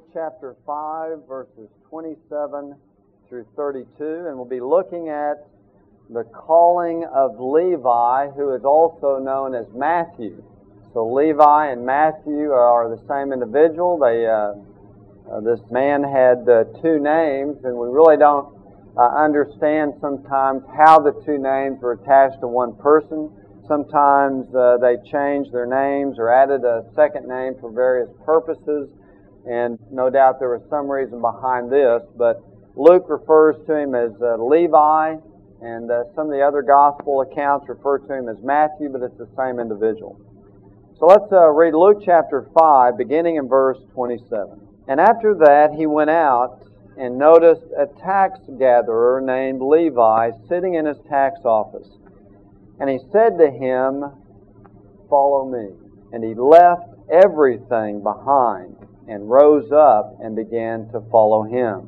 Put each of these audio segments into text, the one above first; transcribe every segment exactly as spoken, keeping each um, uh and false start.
chapter five, verses twenty-seven through thirty-two, and we'll be looking at the calling of Levi, who is also known as Matthew. So Levi and Matthew are the same individual. They, uh, uh, this man had uh, two names, and we really don't uh, understand sometimes how the two names were attached to one person. Sometimes uh, they changed their names or added a second name for various purposes, and no doubt there was some reason behind this, but Luke refers to him as uh, Levi, and uh, some of the other gospel accounts refer to him as Matthew, but it's the same individual. So let's uh, read Luke chapter five, beginning in verse twenty-seven. And after that he went out and noticed a tax gatherer named Levi sitting in his tax office. And he said to him, "Follow me." And he left everything behind and rose up and began to follow him.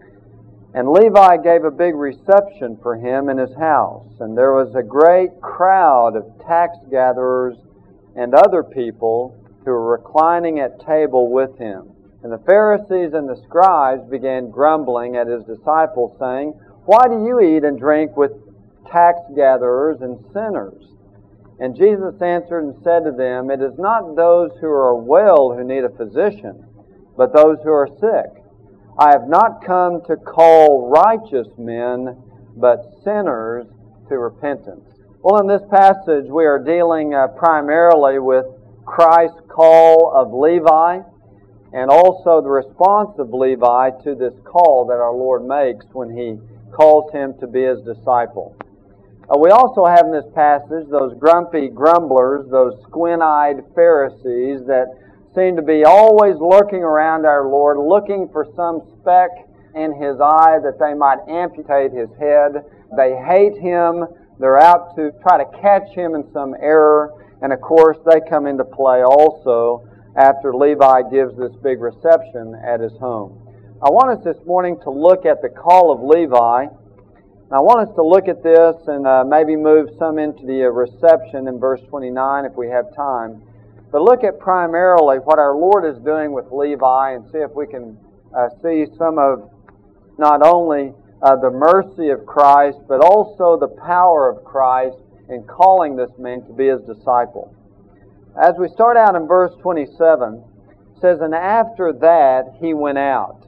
And Levi gave a big reception for him in his house, and there was a great crowd of tax gatherers and other people who were reclining at table with him. And the Pharisees and the scribes began grumbling at his disciples, saying, "Why do you eat and drink with tax gatherers and sinners?" And Jesus answered and said to them, "It is not those who are well who need a physician, but those who are sick. I have not come to call righteous men, but sinners to repentance." Well, in this passage, we are dealing uh, primarily with Christ's call of Levi, and also the response of Levi to this call that our Lord makes when He calls him to be His disciple. Uh, we also have in this passage those grumpy grumblers, those squint-eyed Pharisees that seem to be always lurking around our Lord, looking for some speck in His eye that they might amputate His head. They hate Him. They're out to try to catch Him in some error. And of course, they come into play also after Levi gives this big reception at his home. I want us this morning to look at the call of Levi. I want us to look at this and uh, maybe move some into the uh, reception in verse twenty-nine if we have time. But look at primarily what our Lord is doing with Levi and see if we can uh, see some of not only uh, the mercy of Christ, but also the power of Christ in calling this man to be His disciple. As we start out in verse twenty-seven, it says, "And after that he went out."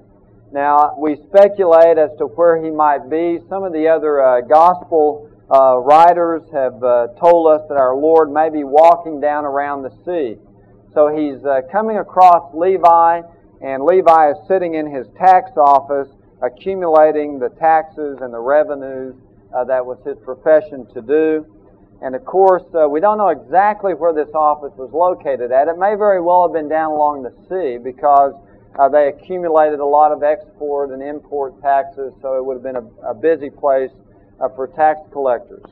Now, we speculate as to where he might be. Some of the other uh, gospel uh, writers have uh, told us that our Lord may be walking down around the sea. So he's uh, coming across Levi, and Levi is sitting in his tax office, accumulating the taxes and the revenues. Uh, that was his profession to do. And of course, uh, we don't know exactly where this office was located at. It may very well have been down along the sea because Uh, they accumulated a lot of export and import taxes, so it would have been a, a busy place uh, for tax collectors.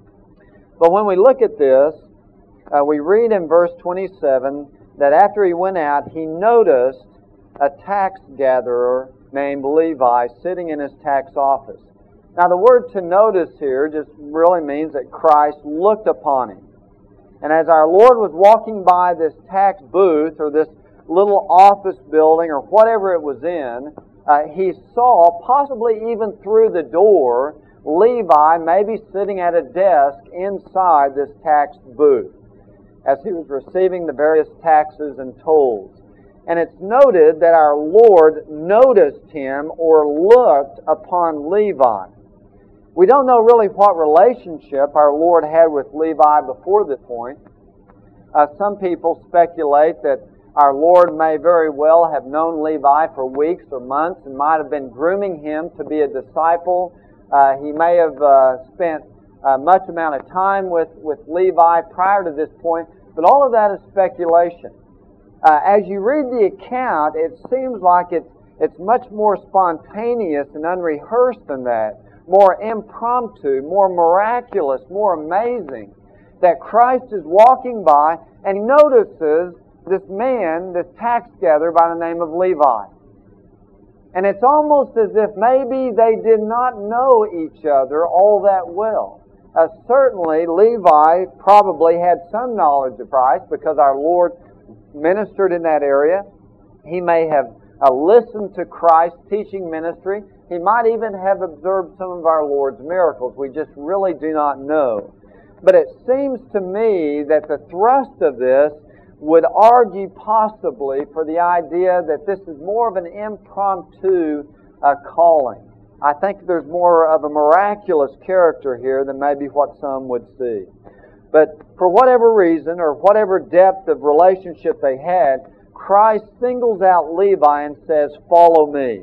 But when we look at this, uh, we read in verse twenty-seven that after he went out, he noticed a tax gatherer named Levi sitting in his tax office. Now, the word to notice here just really means that Christ looked upon him. And as our Lord was walking by this tax booth or this little office building or whatever it was in, uh, he saw, possibly even through the door, Levi maybe sitting at a desk inside this tax booth as he was receiving the various taxes and tolls. And it's noted that our Lord noticed him or looked upon Levi. We don't know really what relationship our Lord had with Levi before this point. Uh, some people speculate that our Lord may very well have known Levi for weeks or months and might have been grooming him to be a disciple. Uh, he may have uh, spent uh, much amount of time with, with Levi prior to this point, but all of that is speculation. Uh, as you read the account, it seems like it's, it's much more spontaneous and unrehearsed than that, more impromptu, more miraculous, more amazing, that Christ is walking by and he notices this man, this tax gatherer by the name of Levi. And it's almost as if maybe they did not know each other all that well. Uh, certainly, Levi probably had some knowledge of Christ because our Lord ministered in that area. He may have uh, listened to Christ's teaching ministry. He might even have observed some of our Lord's miracles. We just really do not know. But it seems to me that the thrust of this would argue possibly for the idea that this is more of an impromptu uh, calling. I think there's more of a miraculous character here than maybe what some would see. But for whatever reason or whatever depth of relationship they had, Christ singles out Levi and says, "Follow me."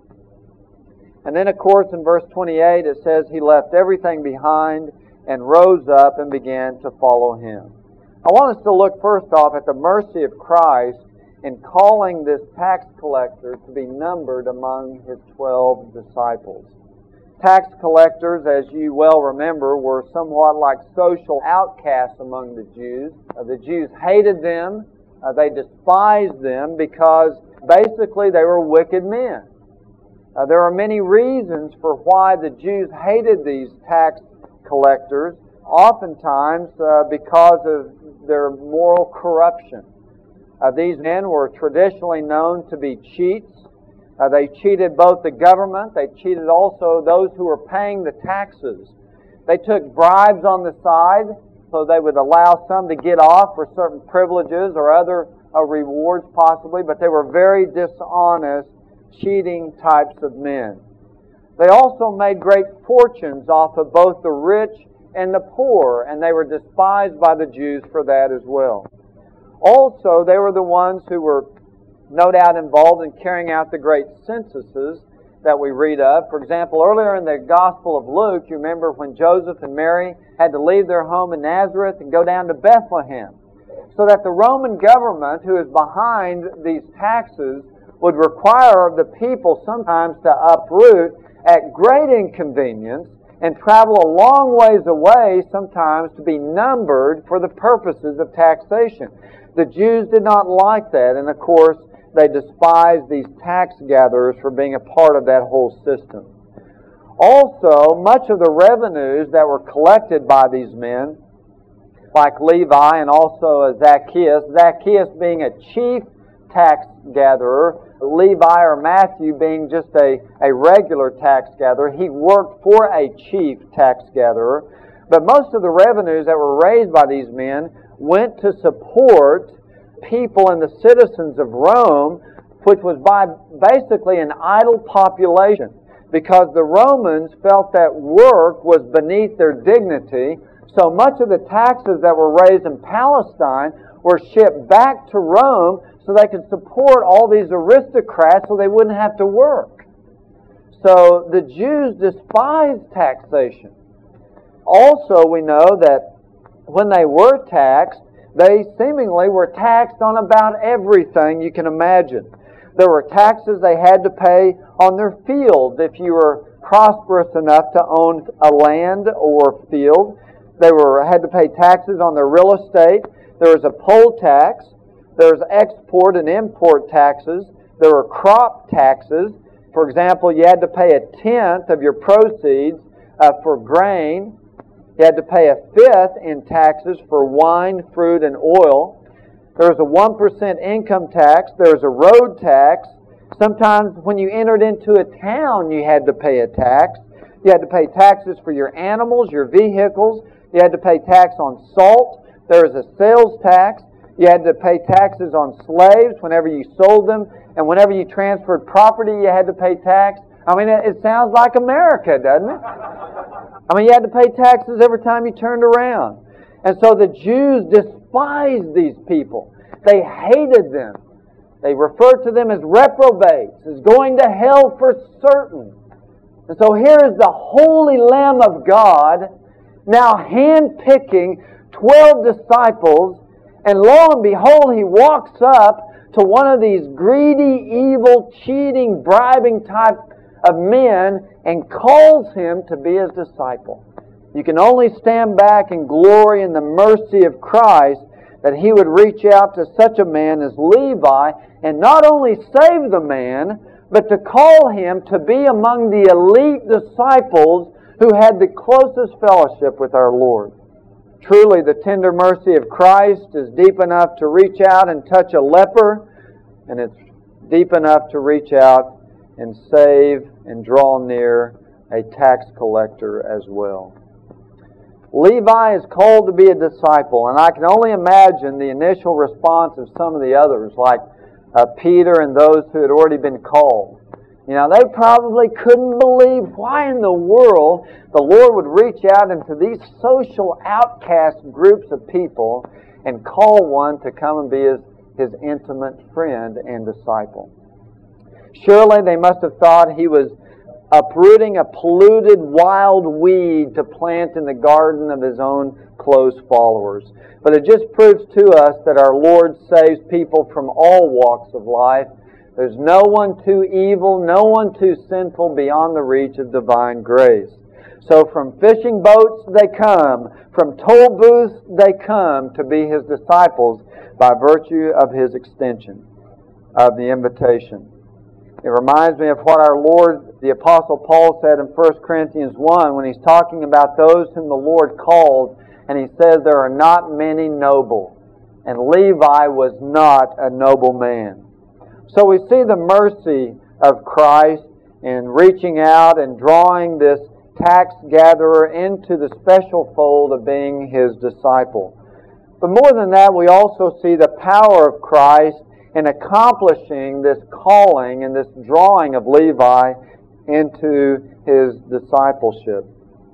And then, of course, in verse twenty-eight it says he left everything behind and rose up and began to follow him. I want us to look first off at the mercy of Christ in calling this tax collector to be numbered among his twelve disciples. Tax collectors, as you well remember, were somewhat like social outcasts among the Jews. Uh, the Jews hated them. Uh, they despised them because basically they were wicked men. Uh, there are many reasons for why the Jews hated these tax collectors, oftentimes uh, because of their moral corruption. Uh, these men were traditionally known to be cheats. Uh, they cheated both the government, they cheated also those who were paying the taxes. They took bribes on the side so they would allow some to get off for certain privileges or other uh, rewards possibly, but they were very dishonest, cheating types of men. They also made great fortunes off of both the rich and the poor, and they were despised by the Jews for that as well. Also, they were the ones who were no doubt involved in carrying out the great censuses that we read of. For example, earlier in the Gospel of Luke, you remember when Joseph and Mary had to leave their home in Nazareth and go down to Bethlehem, so that the Roman government, who is behind these taxes, would require the people sometimes to uproot at great inconvenience and travel a long ways away sometimes to be numbered for the purposes of taxation. The Jews did not like that, and of course they despised these tax gatherers for being a part of that whole system. Also, much of the revenues that were collected by these men, like Levi and also Zacchaeus, Zacchaeus being a chief tax gatherer, Levi or Matthew being just a, a regular tax gatherer, he worked for a chief tax gatherer. But most of the revenues that were raised by these men went to support people and the citizens of Rome, which was by basically an idle population, because the Romans felt that work was beneath their dignity. So much of the taxes that were raised in Palestine were shipped back to Rome so they could support all these aristocrats so they wouldn't have to work. So the Jews despised taxation. Also, we know that when they were taxed, they seemingly were taxed on about everything you can imagine. There were taxes they had to pay on their fields if you were prosperous enough to own a land or field. They were had to pay taxes on their real estate. There was a poll tax. There's export and import taxes. There were crop taxes. For example, you had to pay a tenth of your proceeds uh, for grain. You had to pay a fifth in taxes for wine, fruit, and oil. There was a one percent income tax. There was a road tax. Sometimes when you entered into a town, you had to pay a tax. You had to pay taxes for your animals, your vehicles. You had to pay tax on salt. There was a sales tax. You had to pay taxes on slaves whenever you sold them. And whenever you transferred property, you had to pay tax. I mean, it sounds like America, doesn't it? I mean, you had to pay taxes every time you turned around. And so the Jews despised these people. They hated them. They referred to them as reprobates, as going to hell for certain. And so here is the Holy Lamb of God now hand-picking twelve disciples, and lo and behold, He walks up to one of these greedy, evil, cheating, bribing type of men and calls him to be His disciple. You can only stand back and glory in the mercy of Christ that He would reach out to such a man as Levi and not only save the man, but to call him to be among the elite disciples who had the closest fellowship with our Lord. Truly, the tender mercy of Christ is deep enough to reach out and touch a leper, and it's deep enough to reach out and save and draw near a tax collector as well. Levi is called to be a disciple, and I can only imagine the initial response of some of the others, like uh, Peter and those who had already been called. You know, they probably couldn't believe why in the world the Lord would reach out into these social outcast groups of people and call one to come and be his, his intimate friend and disciple. Surely they must have thought he was uprooting a polluted wild weed to plant in the garden of his own close followers. But it just proves to us that our Lord saves people from all walks of life. There's no one too evil, no one too sinful beyond the reach of divine grace. So from fishing boats they come, from toll booths they come to be His disciples by virtue of His extension of the invitation. It reminds me of what our Lord, the Apostle Paul, said in First Corinthians one when he's talking about those whom the Lord called, and he says there are not many noble. And Levi was not a noble man. So we see the mercy of Christ in reaching out and drawing this tax gatherer into the special fold of being His disciple. But more than that, we also see the power of Christ in accomplishing this calling and this drawing of Levi into his discipleship.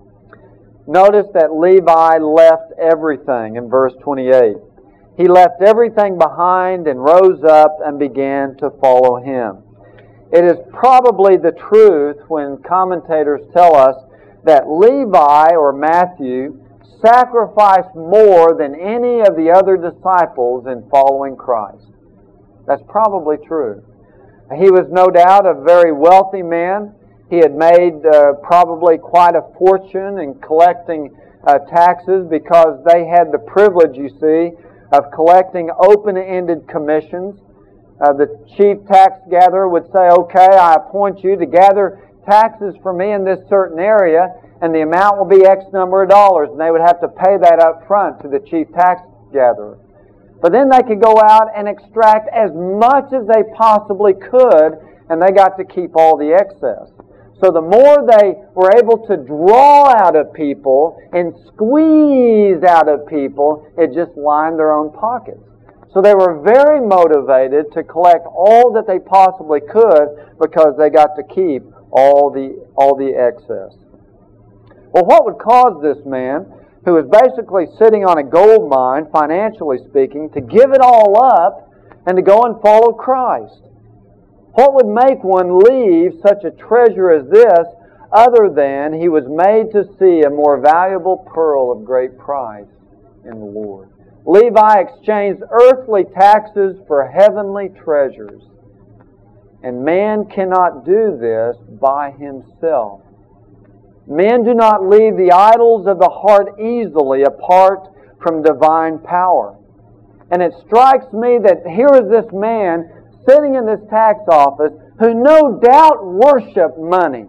Notice that Levi left everything in verse twenty-eight. He left everything behind and rose up and began to follow Him. It is probably the truth when commentators tell us that Levi, or Matthew, sacrificed more than any of the other disciples in following Christ. That's probably true. He was no doubt a very wealthy man. He had made uh, probably quite a fortune in collecting uh, taxes because they had the privilege, you see, of collecting open-ended commissions. Uh, the chief tax gatherer would say, okay, I appoint you to gather taxes for me in this certain area, and the amount will be X number of dollars, and they would have to pay that up front to the chief tax gatherer. But then they could go out and extract as much as they possibly could, and they got to keep all the excess. So the more they were able to draw out of people and squeeze out of people, it just lined their own pockets. So they were very motivated to collect all that they possibly could because they got to keep all the, all the excess. Well, what would cause this man, who was basically sitting on a gold mine, financially speaking, to give it all up and to go and follow Christ? What would make one leave such a treasure as this other than he was made to see a more valuable pearl of great price in the Lord? Levi exchanged earthly taxes for heavenly treasures. And man cannot do this by himself. Men do not leave the idols of the heart easily apart from divine power. And it strikes me that here is this man sitting in this tax office who no doubt worshiped money.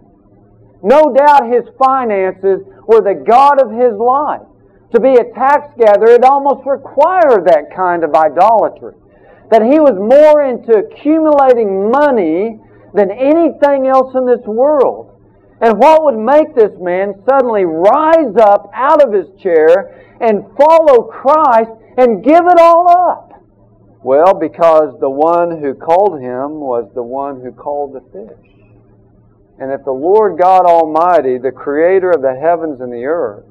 No doubt his finances were the god of his life. To be a tax gatherer, it almost required that kind of idolatry. That he was more into accumulating money than anything else in this world. And what would make this man suddenly rise up out of his chair and follow Christ and give it all up? Well, because the one who called him was the one who called the fish. And if the Lord God Almighty, the Creator of the heavens and the earth,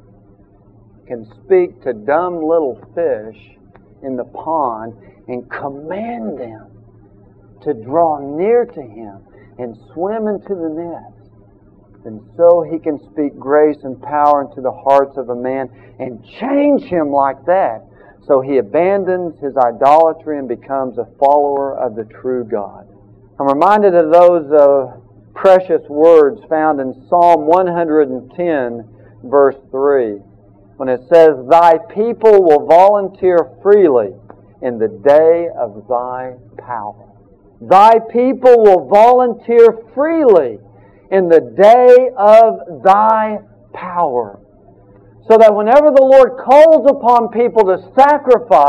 can speak to dumb little fish in the pond and command them to draw near to Him and swim into the net, and so He can speak grace and power into the hearts of a man and change him like that, so he abandons his idolatry and becomes a follower of the true God. I'm reminded of those uh, precious words found in Psalm one hundred ten, verse three, when it says, Thy people will volunteer freely in the day of Thy power. Thy people will volunteer freely in the day of Thy power. So that whenever the Lord calls upon people to sacrifice,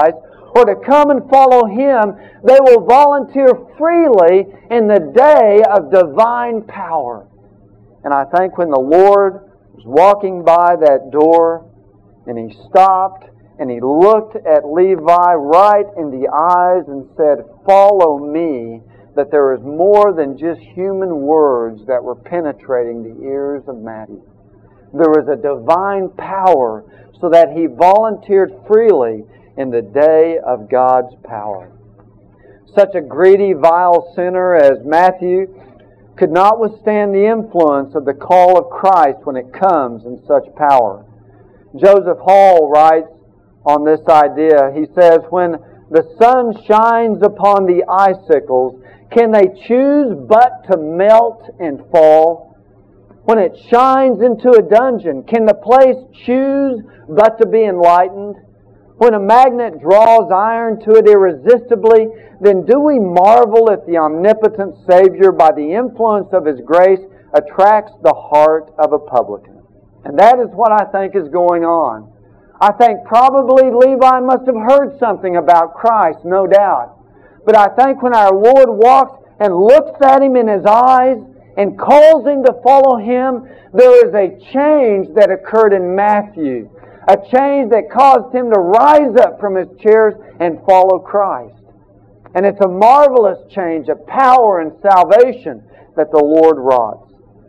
or to come and follow Him, they will volunteer freely in the day of divine power. And I think when the Lord was walking by that door, and He stopped, and He looked at Levi right in the eyes and said, "Follow me," that there was more than just human words that were penetrating the ears of Matthew. There was a divine power, so that he volunteered freely in the day of God's power. Such a greedy, vile sinner as Matthew could not withstand the influence of the call of Christ when it comes in such power. Joseph Hall writes on this idea. He says, "When the sun shines upon the icicles, can they choose but to melt and fall? When it shines into a dungeon, can the place choose but to be enlightened? When a magnet draws iron to it irresistibly, then do we marvel if the omnipotent Savior, by the influence of His grace, attracts the heart of a publican." And that is what I think is going on. I think probably Levi must have heard something about Christ, no doubt. But I think when our Lord walks and looks at him in His eyes and calls him to follow Him, there is a change that occurred in Matthew. A change that caused him to rise up from his chairs and follow Christ. And it's a marvelous change of power and salvation that the Lord wrought.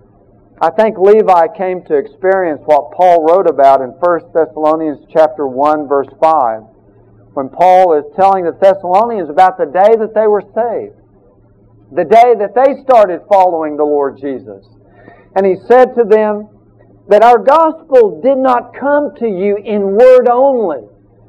I think Levi came to experience what Paul wrote about in First Thessalonians chapter one, verse five, when Paul is telling the Thessalonians about the day that they were saved, the day that they started following the Lord Jesus. And he said to them that our gospel did not come to you in word only,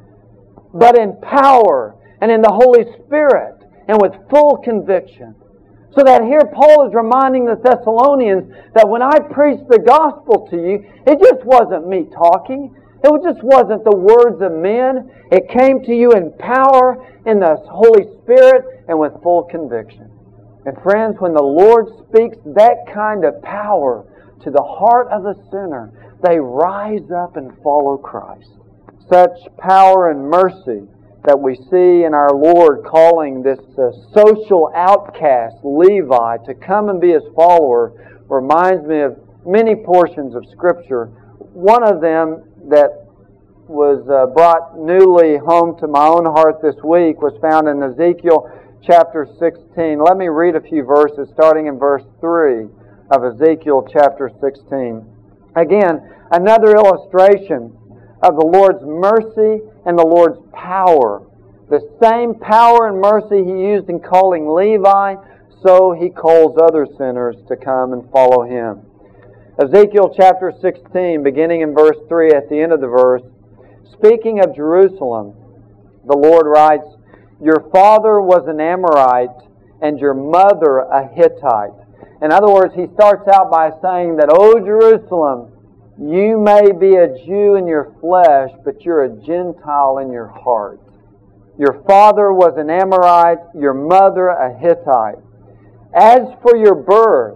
but in power and in the Holy Spirit and with full conviction. So that here Paul is reminding the Thessalonians that when I preached the gospel to you, it just wasn't me talking. It just wasn't the words of men. It came to you in power, in the Holy Spirit, and with full conviction. And friends, when the Lord speaks that kind of power to the heart of the sinner, they rise up and follow Christ. Such power and mercy that we see in our Lord calling this uh, social outcast, Levi, to come and be His follower reminds me of many portions of Scripture. One of them that was uh, brought newly home to my own heart this week was found in Ezekiel chapter sixteen. Let me read a few verses starting in verse three of Ezekiel chapter sixteen. Again, another illustration of the Lord's mercy and the Lord's power. The same power and mercy He used in calling Levi, so He calls other sinners to come and follow Him. Ezekiel chapter sixteen, beginning in verse three, at the end of the verse, speaking of Jerusalem, the Lord writes, "Your father was an Amorite, and your mother a Hittite." In other words, he starts out by saying that, "O Jerusalem, you may be a Jew in your flesh, but you're a Gentile in your heart. Your father was an Amorite, your mother a Hittite. As for your birth,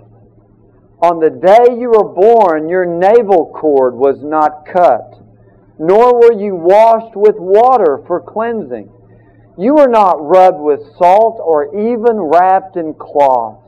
on the day you were born, your navel cord was not cut, nor were you washed with water for cleansing. You were not rubbed with salt or even wrapped in cloths.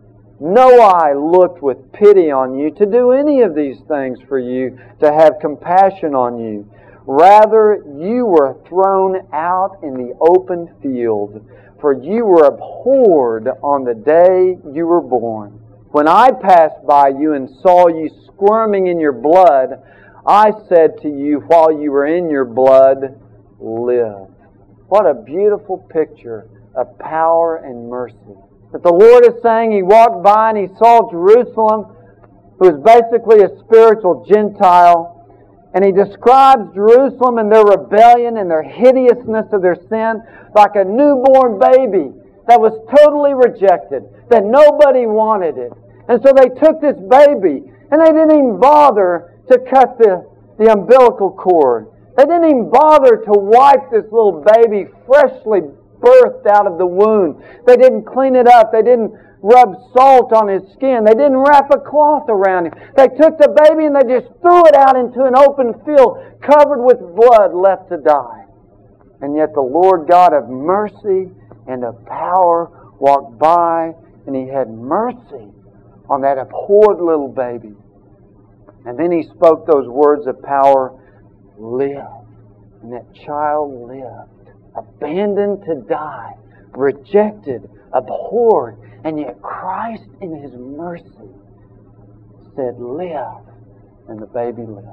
No eye looked with pity on you to do any of these things for you, to have compassion on you. Rather, you were thrown out in the open field, for you were abhorred on the day you were born. When I passed by you and saw you squirming in your blood, I said to you while you were in your blood, live." What a beautiful picture of power and mercy. That the Lord is saying He walked by and He saw Jerusalem, who is basically a spiritual Gentile, and He describes Jerusalem and their rebellion and their hideousness of their sin like a newborn baby that was totally rejected, that nobody wanted it. And so they took this baby and they didn't even bother to cut the, the umbilical cord. They didn't even bother to wipe this little baby freshly birthed out of the womb. They didn't clean it up. They didn't rub salt on his skin. They didn't wrap a cloth around him. They took the baby and they just threw it out into an open field covered with blood, left to die. And yet the Lord God of mercy and of power walked by, and He had mercy on that abhorred little baby. And then He spoke those words of power, live. And that child lived, abandoned to die, rejected, abhorred, and yet Christ in His mercy said, live. And the baby lived.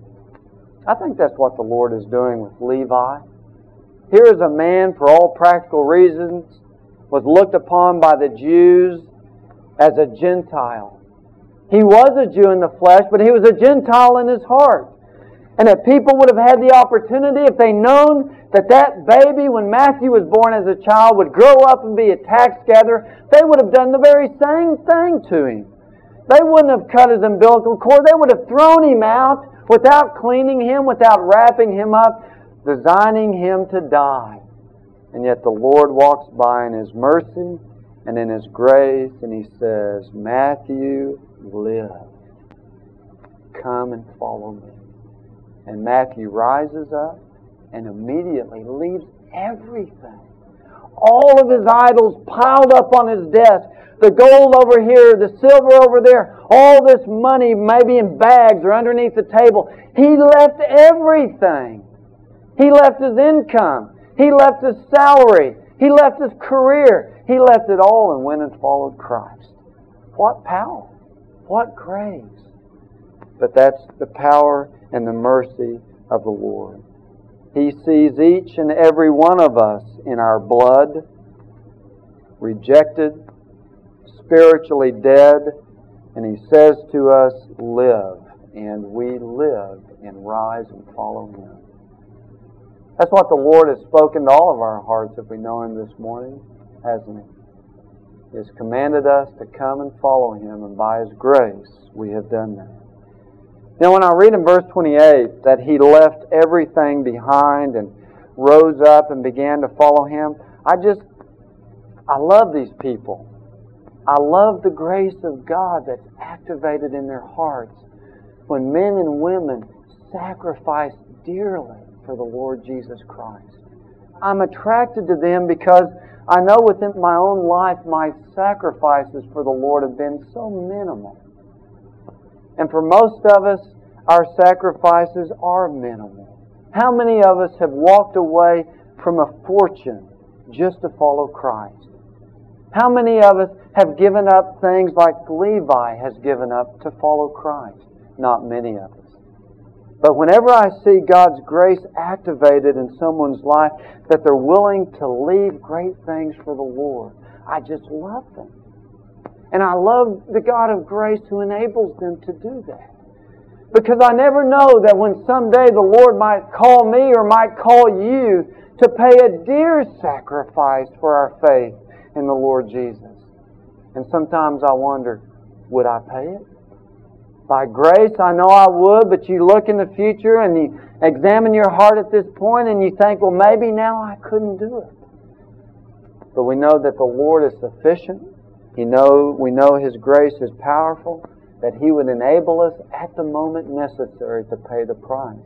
I think that's what the Lord is doing with Levi. Here is a man, for all practical reasons, was looked upon by the Jews as a Gentile. He was a Jew in the flesh, but he was a Gentile in his heart. And that people would have had the opportunity, if they known that that baby, when Matthew was born as a child, would grow up and be a tax gatherer, they would have done the very same thing to him. They wouldn't have cut his umbilical cord. They would have thrown him out without cleaning him, without wrapping him up, designing him to die. And yet the Lord walks by in His mercy and in His grace, and He says, Matthew, live. Come and follow me. And Matthew rises up and immediately leaves everything. All of his idols piled up on his desk. The gold over here, the silver over there, all this money maybe in bags or underneath the table. He left everything. He left his income. He left his salary. He left his career. He left it all and went and followed Christ. What power! What grace! But that's the power and the mercy of the Lord. He sees each and every one of us in our blood, rejected, spiritually dead, and He says to us, live. And we live and rise and follow Him. That's what the Lord has spoken to all of our hearts if we know Him this morning, hasn't He? He has commanded us to come and follow Him, and by His grace we have done that. Now, when I read in verse twenty-eight that he left everything behind and rose up and began to follow Him, I just, I love these people. I love the grace of God that's activated in their hearts when men and women sacrifice dearly for the Lord Jesus Christ. I'm attracted to them because I know within my own life my sacrifices for the Lord have been so minimal. And for most of us, our sacrifices are minimal. How many of us have walked away from a fortune just to follow Christ? How many of us have given up things like Levi has given up to follow Christ? Not many of us. But whenever I see God's grace activated in someone's life, that they're willing to leave great things for the Lord, I just love them. And I love the God of grace who enables them to do that. Because I never know that when someday the Lord might call me or might call you to pay a dear sacrifice for our faith in the Lord Jesus. And sometimes I wonder, would I pay it? By grace, I know I would, but you look in the future and you examine your heart at this point and you think, well, maybe now I couldn't do it. But we know that the Lord is sufficient. He know, we know His grace is powerful, that He would enable us at the moment necessary to pay the price.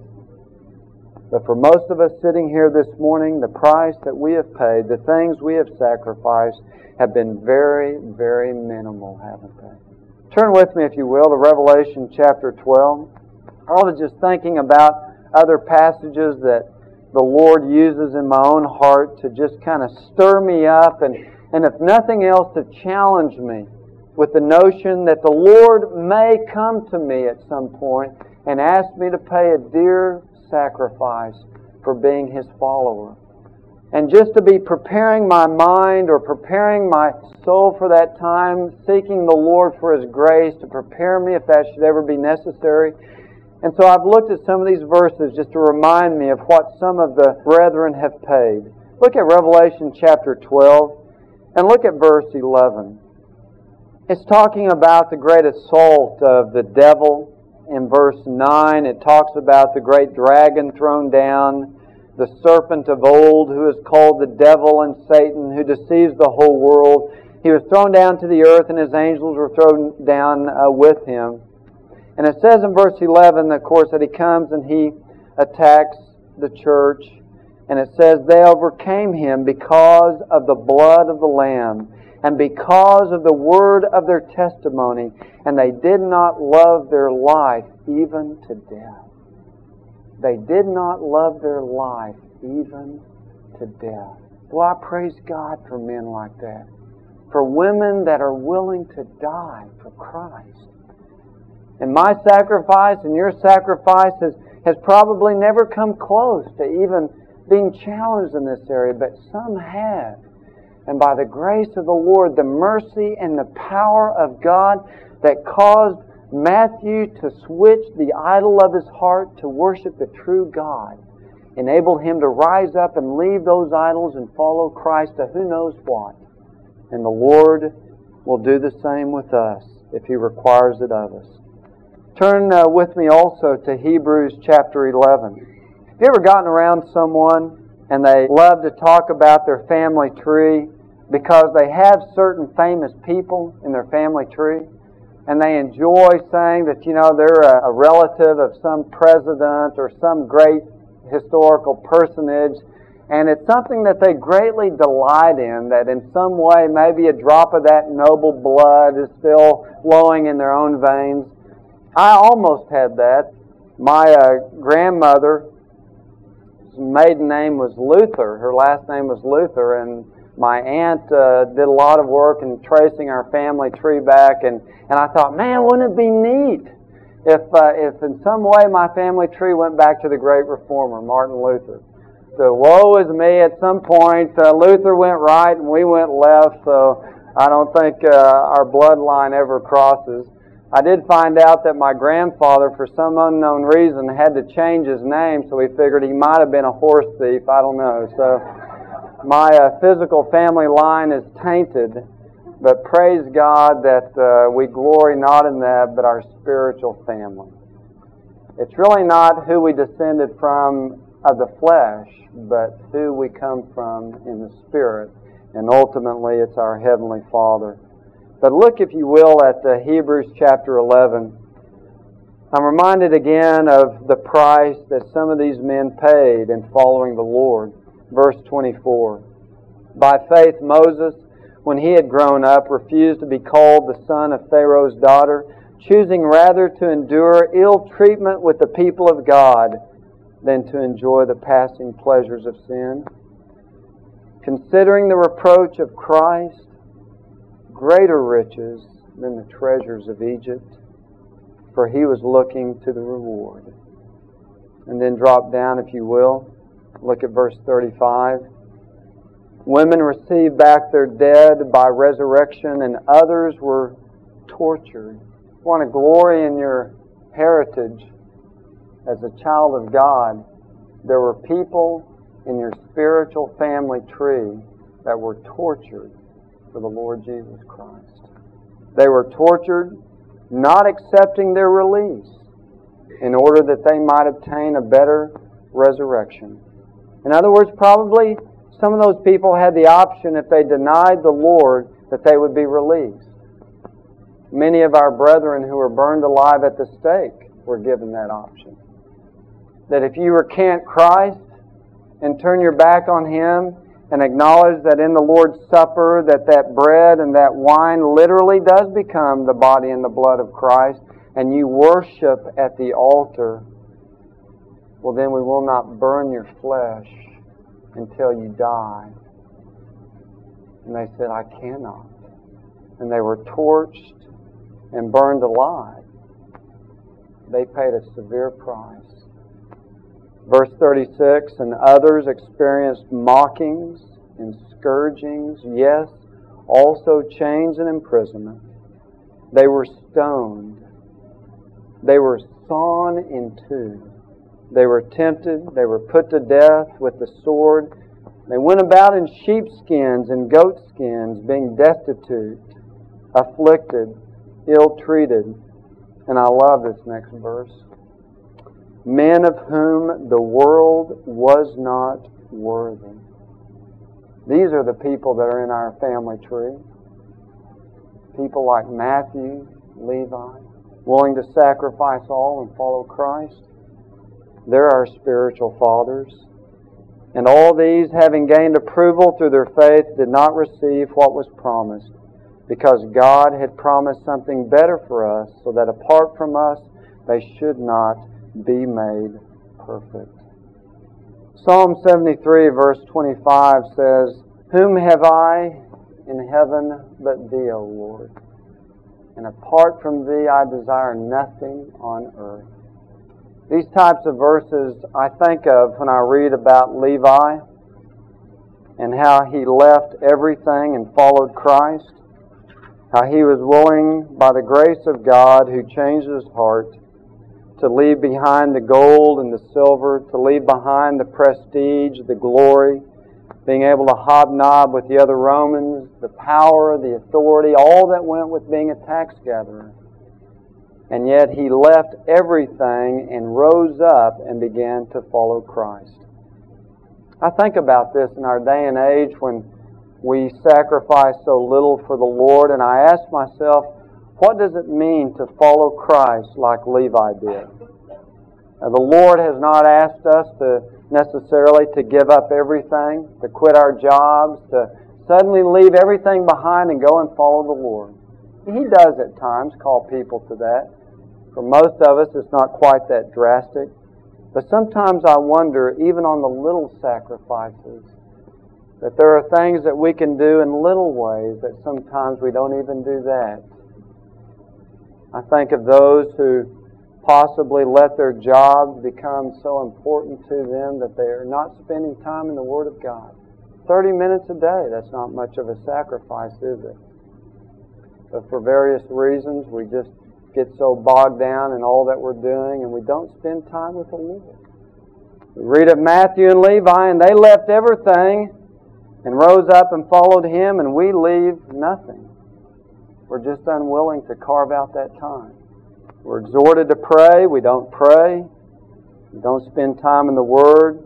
But for most of us sitting here this morning, the price that we have paid, the things we have sacrificed, have been very, very minimal, haven't they? Turn with me, if you will, to Revelation chapter twelve. I was just thinking about other passages that the Lord uses in my own heart to just kind of stir me up and And if nothing else, to challenge me with the notion that the Lord may come to me at some point and ask me to pay a dear sacrifice for being His follower. And just to be preparing my mind or preparing my soul for that time, seeking the Lord for His grace to prepare me if that should ever be necessary. And so I've looked at some of these verses just to remind me of what some of the brethren have paid. Look at Revelation chapter twelve. And look at verse eleven. It's talking about the great assault of the devil. In verse nine, it talks about the great dragon thrown down, the serpent of old who is called the devil and Satan, who deceives the whole world. He was thrown down to the earth and his angels were thrown down uh, with him. And it says in verse eleven, of course, that he comes and he attacks the church. And it says, they overcame him because of the blood of the Lamb and because of the word of their testimony, and they did not love their life even to death. They did not love their life even to death. Well, I praise God for men like that. For women that are willing to die for Christ. And my sacrifice and your sacrifice has, has probably never come close to even being challenged in this area, but some have. And by the grace of the Lord, the mercy and the power of God that caused Matthew to switch the idol of his heart to worship the true God, enabled him to rise up and leave those idols and follow Christ to who knows what. And the Lord will do the same with us if He requires it of us. Turn uh, with me also to Hebrews chapter eleven. Have you ever gotten around someone and they love to talk about their family tree because they have certain famous people in their family tree? And they enjoy saying that, you know, they're a, a relative of some president or some great historical personage. And it's something that they greatly delight in, that in some way maybe a drop of that noble blood is still flowing in their own veins. I almost had that. My uh, grandmother's maiden name was Luther. Her last name was Luther. And my aunt uh, did a lot of work in tracing our family tree back. And, and I thought, man, wouldn't it be neat if, uh, if in some way my family tree went back to the great reformer, Martin Luther. So woe is me, at some point uh, Luther went right and we went left, so I don't think uh, our bloodline ever crosses. I did find out that my grandfather, for some unknown reason, had to change his name, so we figured he might have been a horse thief. I don't know. So my uh, physical family line is tainted, but praise God that uh, we glory not in that, but our spiritual family. It's really not who we descended from of the flesh, but who we come from in the Spirit. And ultimately, it's our Heavenly Father. But look, if you will, at uh, Hebrews chapter eleven. I'm reminded again of the price that some of these men paid in following the Lord. Verse twenty-four. By faith, Moses, when he had grown up, refused to be called the son of Pharaoh's daughter, choosing rather to endure ill treatment with the people of God than to enjoy the passing pleasures of sin. Considering the reproach of Christ greater riches than the treasures of Egypt, for he was looking to the reward. And then drop down, if you will. Look at verse thirty-five. Women received back their dead by resurrection, and others were tortured. You want to glory in your heritage as a child of God. There were people in your spiritual family tree that were tortured for the Lord Jesus Christ. They were tortured, not accepting their release, in order that they might obtain a better resurrection. In other words, probably some of those people had the option, if they denied the Lord, that they would be released. Many of our brethren who were burned alive at the stake were given that option. That if you recant Christ and turn your back on Him and acknowledge that in the Lord's Supper that that bread and that wine literally does become the body and the blood of Christ, and you worship at the altar, well then we will not burn your flesh until you die. And they said, I cannot. And they were torched and burned alive. They paid a severe price. Verse thirty-six, and others experienced mockings and scourgings, yes, also chains and imprisonment. They were stoned. They were sawn in two. They were tempted. They were put to death with the sword. They went about in sheepskins and goatskins, being destitute, afflicted, ill-treated. And I love this next verse. Men of whom the world was not worthy. These are the people that are in our family tree. People like Matthew, Levi, willing to sacrifice all and follow Christ. They're our spiritual fathers. And all these, having gained approval through their faith, did not receive what was promised, because God had promised something better for us, so that apart from us they should not be made perfect. Psalm seventy-three, verse twenty-five says, Whom have I in heaven but Thee, O Lord? And apart from Thee I desire nothing on earth. These types of verses I think of when I read about Levi and how he left everything and followed Christ, how he was willing, by the grace of God who changed his heart, to leave behind the gold and the silver, to leave behind the prestige, the glory, being able to hobnob with the other Romans, the power, the authority, all that went with being a tax gatherer. And yet he left everything and rose up and began to follow Christ. I think about this in our day and age when we sacrifice so little for the Lord, and I ask myself, what does it mean to follow Christ like Levi did? Now, the Lord has not asked us to necessarily to give up everything, to quit our jobs, to suddenly leave everything behind and go and follow the Lord. He does at times call people to that. For most of us, it's not quite that drastic. But sometimes I wonder, even on the little sacrifices, that there are things that we can do in little ways that sometimes we don't even do that. I think of those who possibly let their jobs become so important to them that they are not spending time in the Word of God. Thirty minutes a day, that's not much of a sacrifice, is it? But for various reasons, we just get so bogged down in all that we're doing and we don't spend time with the Lord. We read of Matthew and Levi, and they left everything and rose up and followed Him, and we leave nothing. We're just unwilling to carve out that time. We're exhorted to pray. We don't pray. We don't spend time in the Word.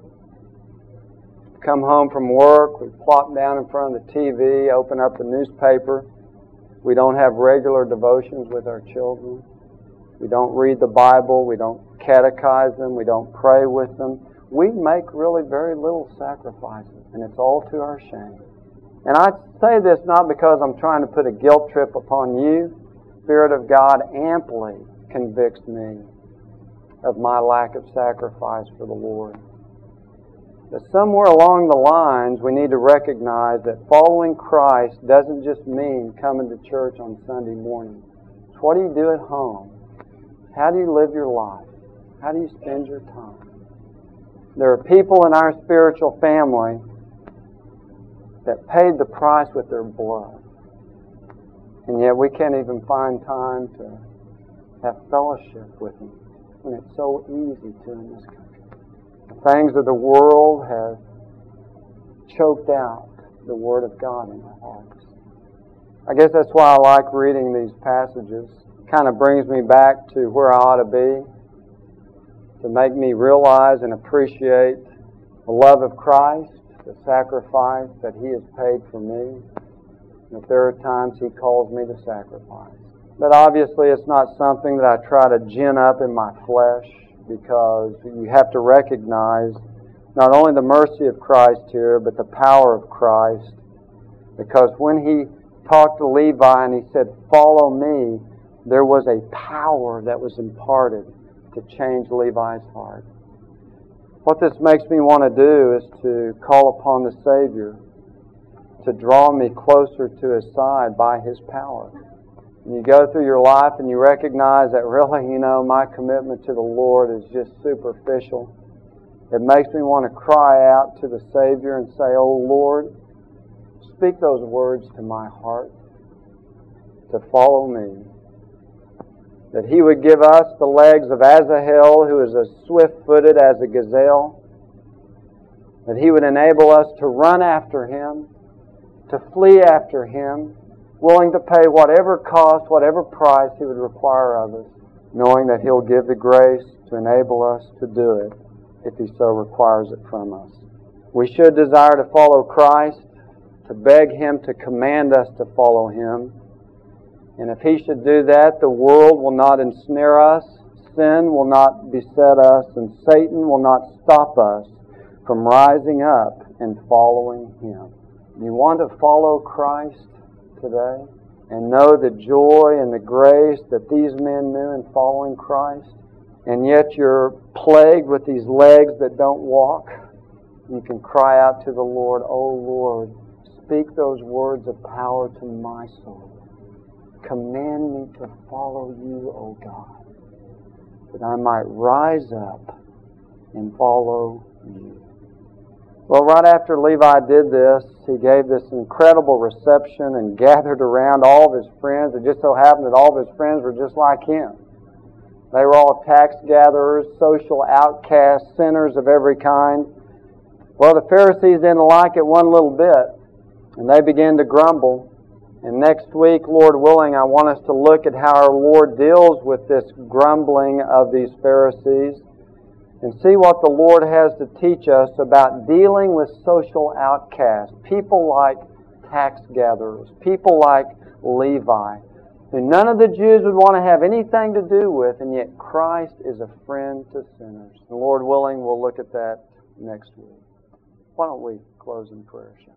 We come home from work. We plop down in front of the T V, open up the newspaper. We don't have regular devotions with our children. We don't read the Bible. We don't catechize them. We don't pray with them. We make really very little sacrifices, and it's all to our shame. And I say this not because I'm trying to put a guilt trip upon you. The Spirit of God amply convicts me of my lack of sacrifice for the Lord. But somewhere along the lines, we need to recognize that following Christ doesn't just mean coming to church on Sunday morning. It's what do you do at home? How do you live your life? How do you spend your time? There are people in our spiritual family that paid the price with their blood. And yet we can't even find time to have fellowship with them when it's so easy to in this country. The things of the world have choked out the Word of God in our hearts. I guess that's why I like reading these passages. It kind of brings me back to where I ought to be, to make me realize and appreciate the love of Christ, the sacrifice that He has paid for me. And if there are times He calls me to sacrifice. But obviously it's not something that I try to gin up in my flesh, because you have to recognize not only the mercy of Christ here, but the power of Christ. Because when He talked to Levi and He said, "Follow me," there was a power that was imparted to change Levi's heart. What this makes me want to do is to call upon the Savior to draw me closer to His side by His power. And you go through your life and you recognize that really, you know, my commitment to the Lord is just superficial. It makes me want to cry out to the Savior and say, "Oh Lord, speak those words to my heart to follow me." That He would give us the legs of Asahel, who is as swift-footed as a gazelle. That He would enable us to run after Him, to flee after Him, willing to pay whatever cost, whatever price He would require of us, knowing that He'll give the grace to enable us to do it if He so requires it from us. We should desire to follow Christ, to beg Him to command us to follow Him. And if He should do that, the world will not ensnare us, sin will not beset us, and Satan will not stop us from rising up and following Him. Do you want to follow Christ today and know the joy and the grace that these men knew in following Christ? And yet you're plagued with these legs that don't walk. You can cry out to the Lord, "Oh Lord, speak those words of power to my soul. Command me to follow You, O God, that I might rise up and follow You." Well, right after Levi did this, he gave this incredible reception and gathered around all of his friends. It just so happened that all of his friends were just like him. They were all tax gatherers, social outcasts, sinners of every kind. Well, the Pharisees didn't like it one little bit, and they began to grumble. And next week, Lord willing, I want us to look at how our Lord deals with this grumbling of these Pharisees and see what the Lord has to teach us about dealing with social outcasts, people like tax gatherers, people like Levi, who none of the Jews would want to have anything to do with, and yet Christ is a friend to sinners. And Lord willing, we'll look at that next week. Why don't we close in prayer, shall we?